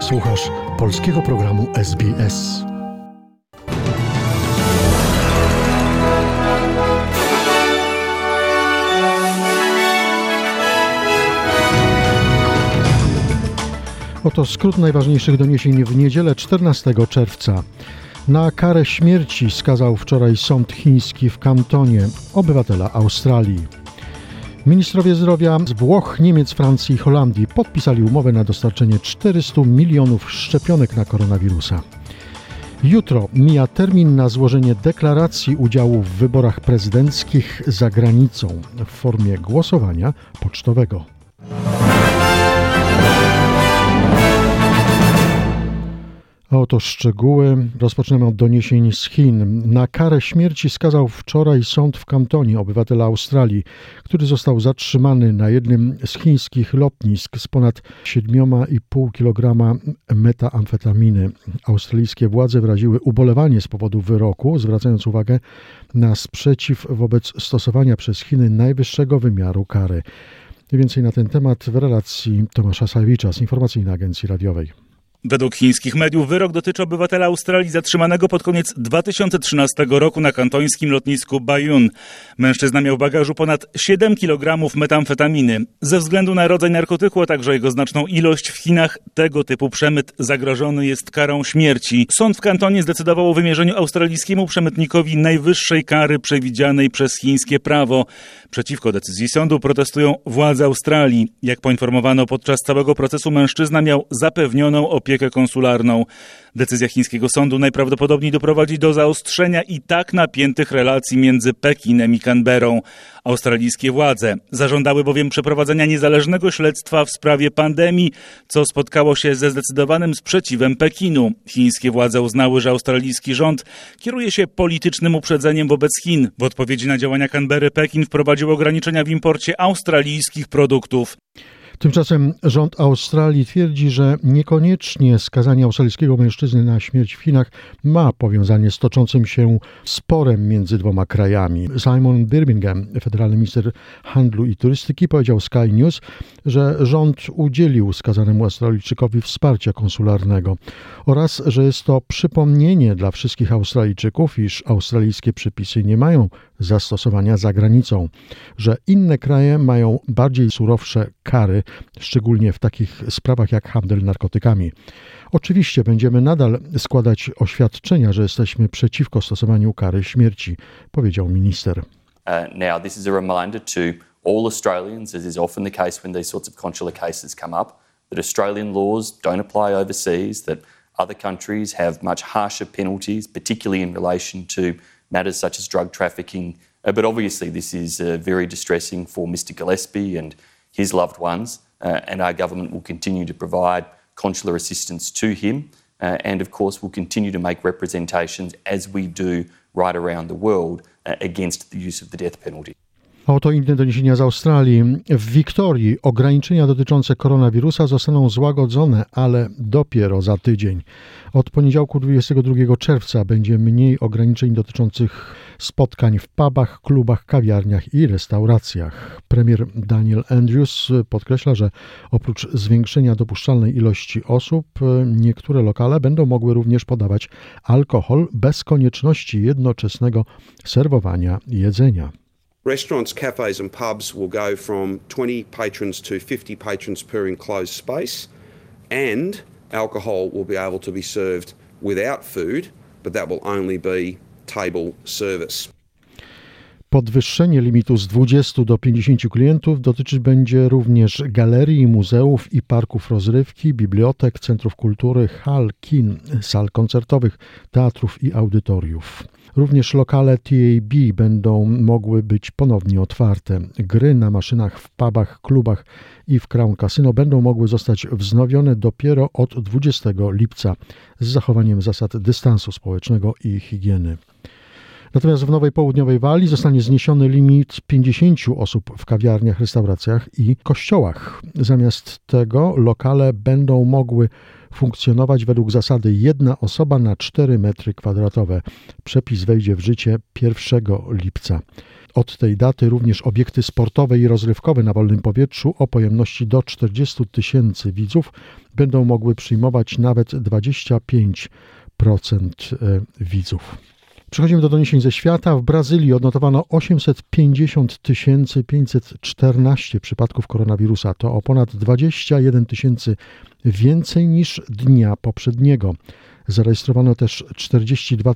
Słuchasz polskiego programu SBS. Oto skrót najważniejszych doniesień w niedzielę 14 czerwca. Na karę śmierci skazał wczoraj sąd chiński w Kantonie obywatela Australii. Ministrowie zdrowia z Włoch, Niemiec, Francji i Holandii podpisali umowę na dostarczenie 400 milionów szczepionek na koronawirusa. Jutro mija termin na złożenie deklaracji udziału w wyborach prezydenckich za granicą w formie głosowania pocztowego. A oto szczegóły. Rozpoczynamy od doniesień z Chin. Na karę śmierci skazał wczoraj sąd w Kantonie obywatela Australii, który został zatrzymany na jednym z chińskich lotnisk z ponad 7,5 kg metamfetaminy. Australijskie władze wyraziły ubolewanie z powodu wyroku, zwracając uwagę na sprzeciw wobec stosowania przez Chiny najwyższego wymiaru kary. Więcej na ten temat w relacji Tomasza Sajewicza z Informacyjnej Agencji Radiowej. Według chińskich mediów wyrok dotyczy obywatela Australii zatrzymanego pod koniec 2013 roku na kantońskim lotnisku Baiyun. Mężczyzna miał w bagażu ponad 7 kg metamfetaminy. Ze względu na rodzaj narkotyku, a także jego znaczną ilość w Chinach, tego typu przemyt zagrożony jest karą śmierci. Sąd w Kantonie zdecydował o wymierzeniu australijskiemu przemytnikowi najwyższej kary przewidzianej przez chińskie prawo. Przeciwko decyzji sądu protestują władze Australii. Jak poinformowano, podczas całego procesu mężczyzna miał zapewnioną opiekę konsularną. Decyzja chińskiego sądu najprawdopodobniej doprowadzi do zaostrzenia i tak napiętych relacji między Pekinem i Canberrą. Australijskie władze zażądały bowiem przeprowadzenia niezależnego śledztwa w sprawie pandemii, co spotkało się ze zdecydowanym sprzeciwem Pekinu. Chińskie władze uznały, że australijski rząd kieruje się politycznym uprzedzeniem wobec Chin. W odpowiedzi na działania Canberry Pekin wprowadził ograniczenia w imporcie australijskich produktów. Tymczasem rząd Australii twierdzi, że niekoniecznie skazanie australijskiego mężczyzny na śmierć w Chinach ma powiązanie z toczącym się sporem między dwoma krajami. Simon Birmingham, federalny minister handlu i turystyki, powiedział Sky News, że rząd udzielił skazanemu Australijczykowi wsparcia konsularnego oraz, że jest to przypomnienie dla wszystkich Australijczyków, iż australijskie przepisy nie mają zastosowania za granicą, że inne kraje mają bardziej surowsze kary, szczególnie w takich sprawach jak handel narkotykami. Oczywiście będziemy nadal składać oświadczenia, że jesteśmy przeciwko stosowaniu kary śmierci, powiedział minister. Now this is a reminder to all Australians, as is often the case when these sorts of consular cases come up, that Australian laws don't apply overseas, that other countries have much harsher penalties, particularly in relation to matters such as drug trafficking. But obviously this is very distressing for Mr. Gillespie and his loved ones, and our government will continue to provide consular assistance to him, and of course will continue to make representations, as we do right around the world, against the use of the death penalty. A oto inne doniesienia z Australii. W Wiktorii ograniczenia dotyczące koronawirusa zostaną złagodzone, ale dopiero za tydzień. Od poniedziałku 22 czerwca będzie mniej ograniczeń dotyczących spotkań w pubach, klubach, kawiarniach i restauracjach. Premier Daniel Andrews podkreśla, że oprócz zwiększenia dopuszczalnej ilości osób, niektóre lokale będą mogły również podawać alkohol bez konieczności jednoczesnego serwowania jedzenia. Restaurants, cafes and pubs will go from 20 patrons to 50 patrons per enclosed space, and alcohol will be able to be served without food, but that will only be table service. Podwyższenie limitu z 20 do 50 klientów dotyczyć będzie również galerii, muzeów i parków rozrywki, bibliotek, centrów kultury, hal, kin, sal koncertowych, teatrów i audytoriów. Również lokale TAB będą mogły być ponownie otwarte. Gry na maszynach w pubach, klubach i w Crown Casino będą mogły zostać wznowione dopiero od 20 lipca z zachowaniem zasad dystansu społecznego i higieny. Natomiast w Nowej Południowej Walii zostanie zniesiony limit 50 osób w kawiarniach, restauracjach i kościołach. Zamiast tego lokale będą mogły funkcjonować według zasady 1 osoba na 4 metry kwadratowe. Przepis wejdzie w życie 1 lipca. Od tej daty również obiekty sportowe i rozrywkowe na wolnym powietrzu o pojemności do 40 000 widzów będą mogły przyjmować nawet 25% widzów. Przechodzimy do doniesień ze świata. W Brazylii odnotowano 850 514 przypadków koronawirusa. To o ponad 21 000 więcej niż dnia poprzedniego. Zarejestrowano też 42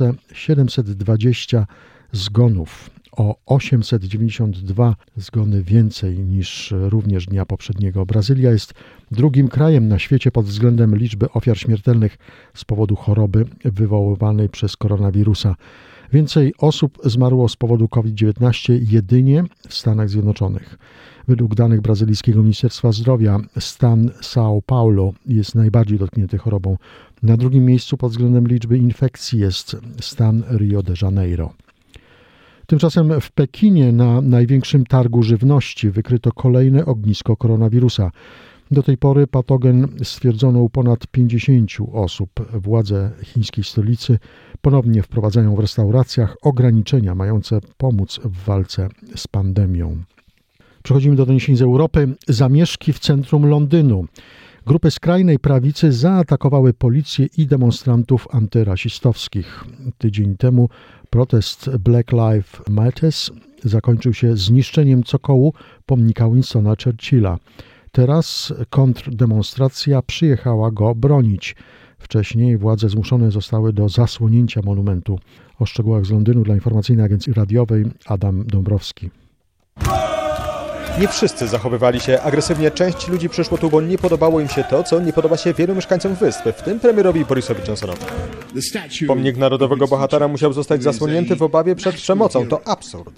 720 zgonów. O 892 zgony więcej niż również dnia poprzedniego. Brazylia jest drugim krajem na świecie pod względem liczby ofiar śmiertelnych z powodu choroby wywoływanej przez koronawirusa. Więcej osób zmarło z powodu COVID-19 jedynie w Stanach Zjednoczonych. Według danych brazylijskiego Ministerstwa Zdrowia stan São Paulo jest najbardziej dotknięty chorobą. Na drugim miejscu pod względem liczby infekcji jest stan Rio de Janeiro. Tymczasem w Pekinie na największym targu żywności wykryto kolejne ognisko koronawirusa. Do tej pory patogen stwierdzono u ponad 50 osób. Władze chińskiej stolicy ponownie wprowadzają w restauracjach ograniczenia mające pomóc w walce z pandemią. Przechodzimy do doniesień z Europy. Zamieszki w centrum Londynu. Grupy skrajnej prawicy zaatakowały policję i demonstrantów antyrasistowskich. Tydzień temu protest Black Lives Matter zakończył się zniszczeniem cokołu pomnika Winstona Churchilla. Teraz kontrdemonstracja przyjechała go bronić. Wcześniej władze zmuszone zostały do zasłonięcia monumentu. O szczegółach z Londynu dla Informacyjnej Agencji Radiowej Adam Dąbrowski. Nie wszyscy zachowywali się agresywnie. Część ludzi przyszło tu, bo nie podobało im się to, co nie podoba się wielu mieszkańcom wyspy, w tym premierowi Borisowi Johnsonowi. Pomnik narodowego bohatera musiał zostać zasłonięty w obawie przed przemocą. To absurd.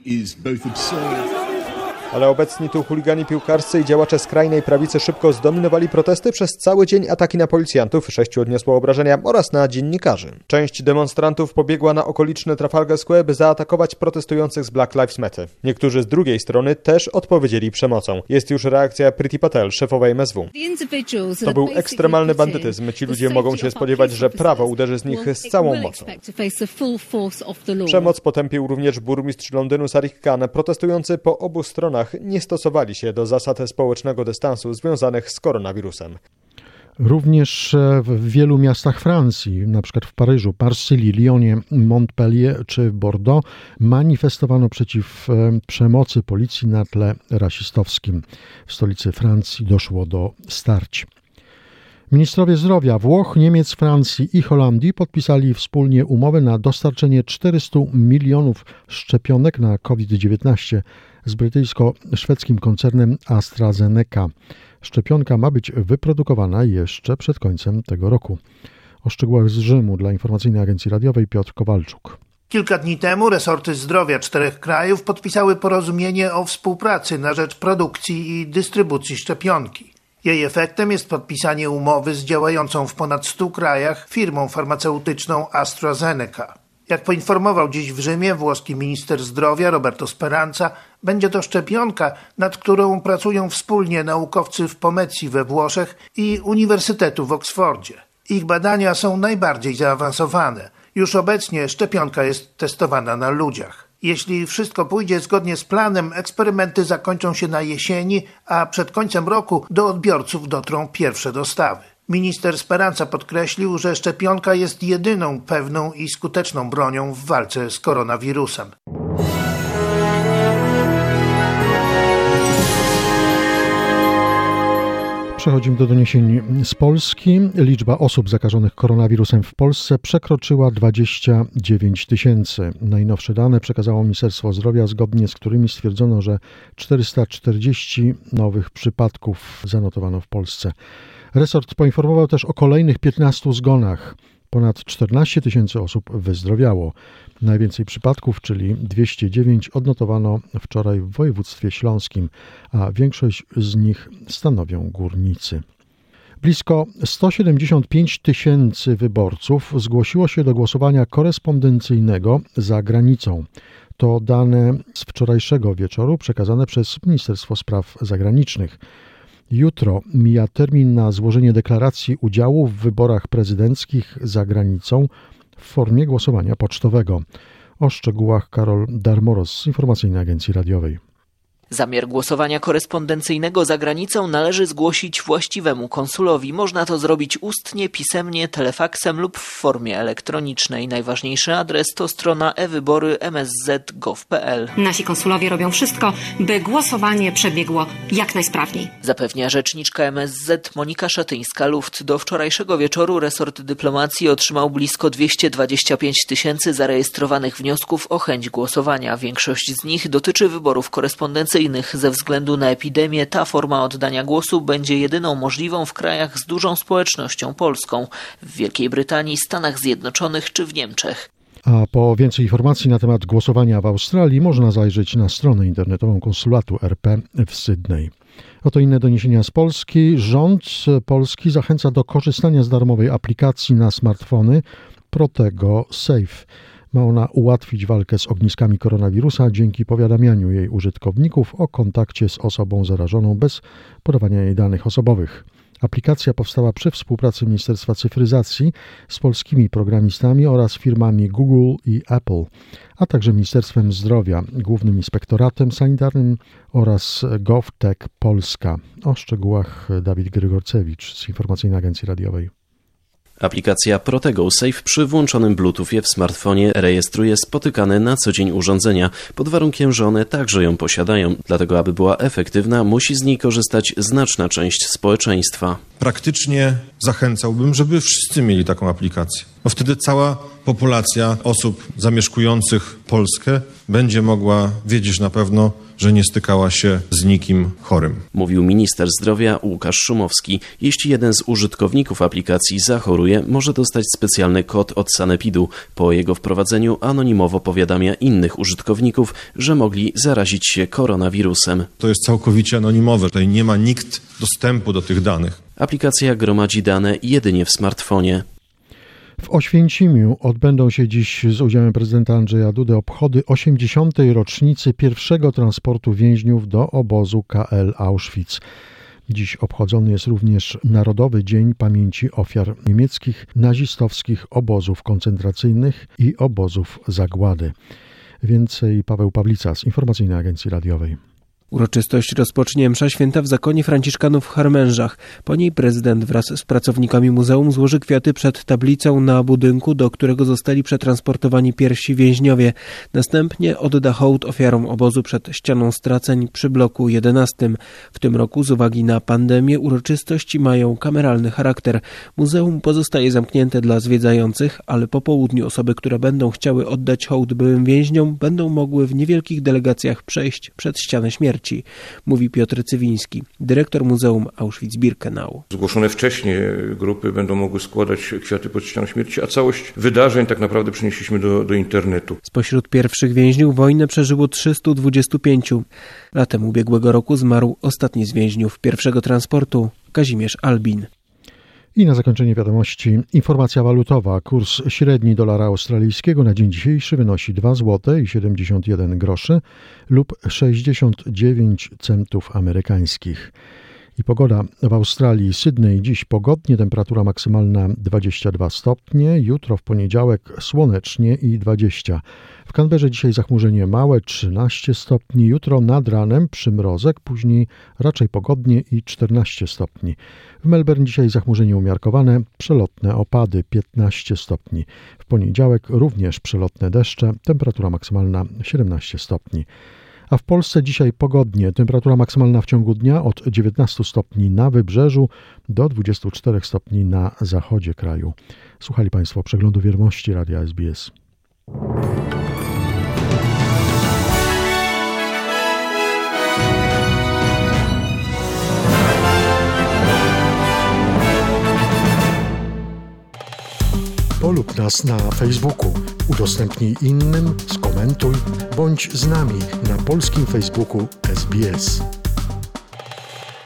Ale obecni tu chuligani piłkarscy i działacze skrajnej prawicy szybko zdominowali protesty. Przez cały dzień ataki na policjantów, 6 odniosło obrażenia oraz na dziennikarzy. Część demonstrantów pobiegła na okoliczny Trafalgar Square, by zaatakować protestujących z Black Lives Matter. Niektórzy z drugiej strony też odpowiedzieli przemocą. Jest już reakcja Priti Patel, szefowej MSW. To był ekstremalny bandytyzm. Ci ludzie mogą się spodziewać, że prawo uderzy z nich z całą mocą. Przemoc potępił również burmistrz Londynu Sadiq Khan. Protestujący po obu stronach nie stosowali się do zasad społecznego dystansu związanych z koronawirusem. Również w wielu miastach Francji, na przykład w Paryżu, Marsylii, Lyonie, Montpellier czy Bordeaux, manifestowano przeciw przemocy policji na tle rasistowskim. W stolicy Francji doszło do starć. Ministrowie zdrowia Włoch, Niemiec, Francji i Holandii podpisali wspólnie umowę na dostarczenie 400 milionów szczepionek na COVID-19 z brytyjsko-szwedzkim koncernem AstraZeneca. Szczepionka ma być wyprodukowana jeszcze przed końcem tego roku. O szczegółach z Rzymu dla Informacyjnej Agencji Radiowej Piotr Kowalczuk. Kilka dni temu resorty zdrowia 4 krajów podpisały porozumienie o współpracy na rzecz produkcji i dystrybucji szczepionki. Jej efektem jest podpisanie umowy z działającą w ponad 100 krajach firmą farmaceutyczną AstraZeneca. Jak poinformował dziś w Rzymie włoski minister zdrowia Roberto Speranza, będzie to szczepionka, nad którą pracują wspólnie naukowcy w Pomezzi we Włoszech i Uniwersytetu w Oksfordzie. Ich badania są najbardziej zaawansowane. Już obecnie szczepionka jest testowana na ludziach. Jeśli wszystko pójdzie zgodnie z planem, eksperymenty zakończą się na jesieni, a przed końcem roku do odbiorców dotrą pierwsze dostawy. Minister Speranza podkreślił, że szczepionka jest jedyną pewną i skuteczną bronią w walce z koronawirusem. Przechodzimy do doniesień z Polski. Liczba osób zakażonych koronawirusem w Polsce przekroczyła 29 000. Najnowsze dane przekazało Ministerstwo Zdrowia, zgodnie z którymi stwierdzono, że 440 nowych przypadków zanotowano w Polsce. Resort poinformował też o kolejnych 15 zgonach. Ponad 14 000 osób wyzdrowiało. Najwięcej przypadków, czyli 209, odnotowano wczoraj w województwie śląskim, a większość z nich stanowią górnicy. Blisko 175 000 wyborców zgłosiło się do głosowania korespondencyjnego za granicą. To dane z wczorajszego wieczoru przekazane przez Ministerstwo Spraw Zagranicznych. Jutro mija termin na złożenie deklaracji udziału w wyborach prezydenckich za granicą w formie głosowania pocztowego. O szczegółach Karol Darmoros z Informacyjnej Agencji Radiowej. Zamiar głosowania korespondencyjnego za granicą należy zgłosić właściwemu konsulowi. Można to zrobić ustnie, pisemnie, telefaksem lub w formie elektronicznej. Najważniejszy adres to strona e-wybory.msz.gov.pl. Nasi konsulowie robią wszystko, by głosowanie przebiegło jak najsprawniej. Zapewnia rzeczniczka MSZ Monika Szatyńska-Luft. Do wczorajszego wieczoru resort dyplomacji otrzymał blisko 225 000 zarejestrowanych wniosków o chęć głosowania. Większość z nich dotyczy wyborów korespondencyjnych. Ze względu na epidemię ta forma oddania głosu będzie jedyną możliwą w krajach z dużą społecznością polską, w Wielkiej Brytanii, Stanach Zjednoczonych czy w Niemczech. A po więcej informacji na temat głosowania w Australii można zajrzeć na stronę internetową konsulatu RP w Sydney. Oto inne doniesienia z Polski. Rząd polski zachęca do korzystania z darmowej aplikacji na smartfony Protego Safe. Ma ona ułatwić walkę z ogniskami koronawirusa dzięki powiadamianiu jej użytkowników o kontakcie z osobą zarażoną bez podawania jej danych osobowych. Aplikacja powstała przy współpracy Ministerstwa Cyfryzacji z polskimi programistami oraz firmami Google i Apple, a także Ministerstwem Zdrowia, Głównym Inspektoratem Sanitarnym oraz GovTech Polska. O szczegółach Dawid Grygorcewicz z Informacyjnej Agencji Radiowej. Aplikacja Protego Safe przy włączonym Bluetoothie w smartfonie rejestruje spotykane na co dzień urządzenia, pod warunkiem, że one także ją posiadają. Dlatego, aby była efektywna, musi z niej korzystać znaczna część społeczeństwa. Praktycznie zachęcałbym, żeby wszyscy mieli taką aplikację. Bo wtedy cała populacja osób zamieszkujących Polskę będzie mogła wiedzieć na pewno, że nie stykała się z nikim chorym. Mówił minister zdrowia Łukasz Szumowski. Jeśli jeden z użytkowników aplikacji zachoruje, może dostać specjalny kod od sanepidu. Po jego wprowadzeniu anonimowo powiadamia innych użytkowników, że mogli zarazić się koronawirusem. To jest całkowicie anonimowe. Tutaj nie ma nikt dostępu do tych danych. Aplikacja gromadzi dane jedynie w smartfonie. W Oświęcimiu odbędą się dziś z udziałem prezydenta Andrzeja Dudy obchody 80. rocznicy pierwszego transportu więźniów do obozu KL Auschwitz. Dziś obchodzony jest również Narodowy Dzień Pamięci Ofiar niemieckich nazistowskich obozów koncentracyjnych i obozów zagłady. Więcej Paweł Pawlica z Informacyjnej Agencji Radiowej. Uroczystość rozpocznie msza święta w zakonie franciszkanów w Harmężach. Po niej prezydent wraz z pracownikami muzeum złoży kwiaty przed tablicą na budynku, do którego zostali przetransportowani pierwsi więźniowie. Następnie odda hołd ofiarom obozu przed ścianą straceń przy bloku 11. W tym roku z uwagi na pandemię uroczystości mają kameralny charakter. Muzeum pozostaje zamknięte dla zwiedzających, ale po południu osoby, które będą chciały oddać hołd byłym więźniom, będą mogły w niewielkich delegacjach przejść przed ścianę śmierci. Mówi Piotr Cywiński, dyrektor Muzeum Auschwitz-Birkenau. Zgłoszone wcześniej grupy będą mogły składać kwiaty pod ścianą śmierci, a całość wydarzeń tak naprawdę przenieśliśmy do internetu. Spośród pierwszych więźniów wojnę przeżyło 325. Latem ubiegłego roku zmarł ostatni z więźniów pierwszego transportu, Kazimierz Albin. I na zakończenie wiadomości informacja walutowa. Kurs średni dolara australijskiego na dzień dzisiejszy wynosi 2,71 zł lub 69 centów amerykańskich. I pogoda w Australii, Sydney dziś pogodnie, temperatura maksymalna 22 stopnie, jutro w poniedziałek słonecznie i 20. W Canberrze dzisiaj zachmurzenie małe 13 stopni, jutro nad ranem przymrozek, później raczej pogodnie i 14 stopni. W Melbourne dzisiaj zachmurzenie umiarkowane, przelotne opady 15 stopni. W poniedziałek również przelotne deszcze, temperatura maksymalna 17 stopni. A w Polsce dzisiaj pogodnie, temperatura maksymalna w ciągu dnia od 19 stopni na wybrzeżu do 24 stopni na zachodzie kraju. Słuchali Państwo przeglądu wiadomości Radia SBS. Polub nas na Facebooku, udostępnij innym, skomentuj, bądź z nami na polskim Facebooku SBS.